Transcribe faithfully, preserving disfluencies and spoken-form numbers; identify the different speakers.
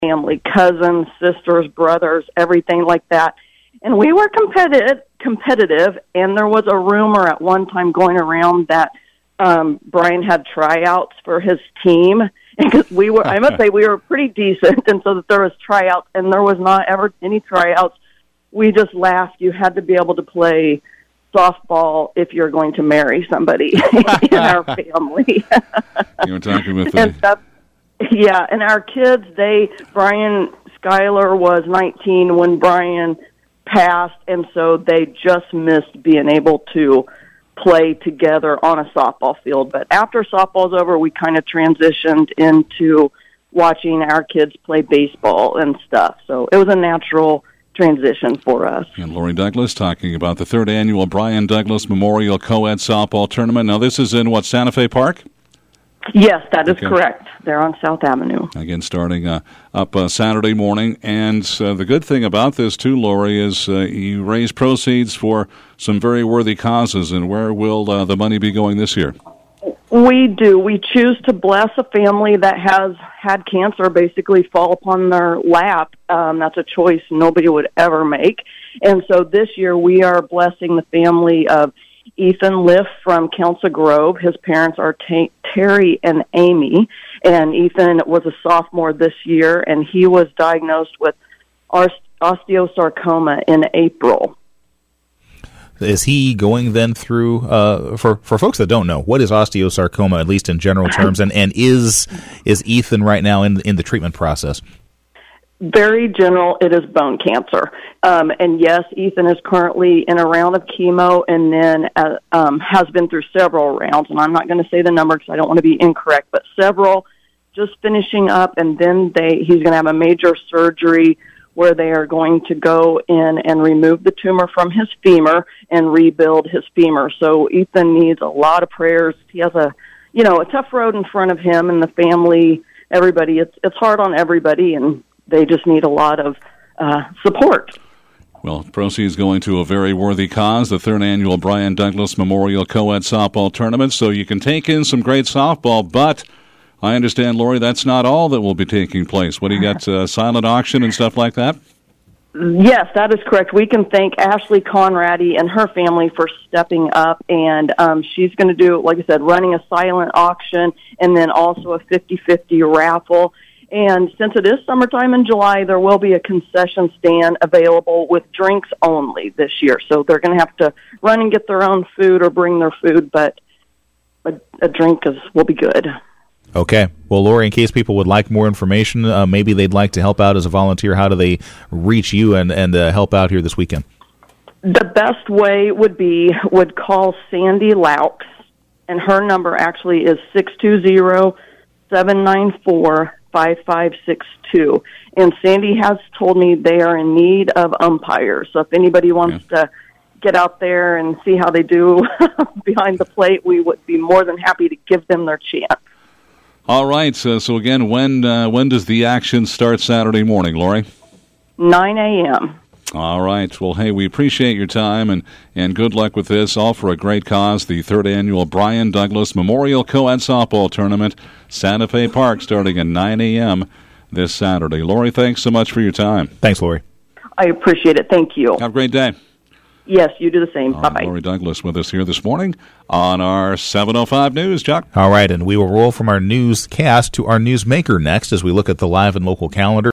Speaker 1: family, cousins, sisters, brothers, everything like that. And we were competitive, competitive, and there was a rumor at one time going around that um, Brian had tryouts for his team. Because we were, I must say, we were pretty decent, and so that there was tryouts, and there was not ever any tryouts. We just laughed. You had to be able to play softball if you're going to marry somebody in our family.
Speaker 2: You were talking with
Speaker 1: and
Speaker 2: the...
Speaker 1: stuff, yeah, and our kids, they, Brian Schuyler was nineteen when Brian passed, and so they just missed being able to play together on a softball field. But after softball's over, we kind of transitioned into watching our kids play baseball and stuff. So it was a natural transition for us.
Speaker 2: And Lori Douglas talking about the third annual Brian Douglas Memorial Co-Ed Softball Tournament. Now, this is in, what, Santa Fe Park?
Speaker 1: Yes, that is
Speaker 2: okay.
Speaker 1: correct. They're on South Avenue.
Speaker 2: Again, starting uh, up uh, Saturday morning. And uh, the good thing about this, too, Lori, is uh, you raise proceeds for some very worthy causes. And where will uh, the money be going this year?
Speaker 1: We do. We choose to bless a family that has had cancer basically fall upon their lap. Um, that's a choice nobody would ever make. And so this year we are blessing the family of Ethan Liff from Council Grove. His parents are T- Terry and Amy, and Ethan was a sophomore this year, and he was diagnosed with osteosarcoma in April.
Speaker 3: Is he going then through, uh, for, for folks that don't know, what is osteosarcoma, at least in general terms, and, and is is Ethan right now in, in the treatment process?
Speaker 1: Very general, it is bone cancer. Um, and yes, Ethan is currently in a round of chemo and then uh, um, has been through several rounds. And I'm not going to say the number because I don't want to be incorrect, but several just finishing up. And then they he's going to have a major surgery where they are going to go in and remove the tumor from his femur and rebuild his femur. So Ethan needs a lot of prayers. He has a, you know, a tough road in front of him and the family, everybody. It's, it's hard on everybody, and they just need a lot of uh, support.
Speaker 2: Well, proceeds going to a very worthy cause, the third annual Brian Douglas Memorial Co-Ed Softball Tournament. So you can take in some great softball, but I understand, Lori, that's not all that will be taking place. What do you got, uh, silent auction and stuff like that?
Speaker 1: Yes, that is correct. We can thank Ashley Conradi and her family for stepping up, and um, she's going to do, like I said, running a silent auction and then also a fifty-fifty raffle. And since it is summertime in July, there will be a concession stand available with drinks only this year. So they're going to have to run and get their own food or bring their food, but a, a drink is will be good.
Speaker 3: Okay. Well, Lori, in case people would like more information, uh, maybe they'd like to help out as a volunteer, how do they reach you and, and uh, help out here this weekend?
Speaker 1: The best way would be, would call Sandy Laux, and her number actually is six two zero, seven nine four, five five six two. And Sandy has told me they are in need of umpires. So if anybody wants yeah. to get out there and see how they do behind the plate, we would be more than happy to give them their chance.
Speaker 2: All right. So, so again, when uh, when does the action start Saturday morning, Lori?
Speaker 1: nine a.m.
Speaker 2: All right. Well, hey, we appreciate your time, and, and good luck with this, all for a great cause, the third annual Brian Douglas Memorial Co-Ed Softball Tournament, Santa Fe Park, starting at nine a.m. this Saturday. Lori, thanks so much for your time.
Speaker 3: Thanks, Lori.
Speaker 1: I appreciate it. Thank you.
Speaker 2: Have a great day.
Speaker 1: Yes, you do the same.
Speaker 2: All
Speaker 1: Bye-bye.
Speaker 2: Right, Lori Douglas with us here this morning on our seven oh five News, Chuck.
Speaker 3: All right, and we will roll from our newscast to our newsmaker next as we look at the live and local calendar.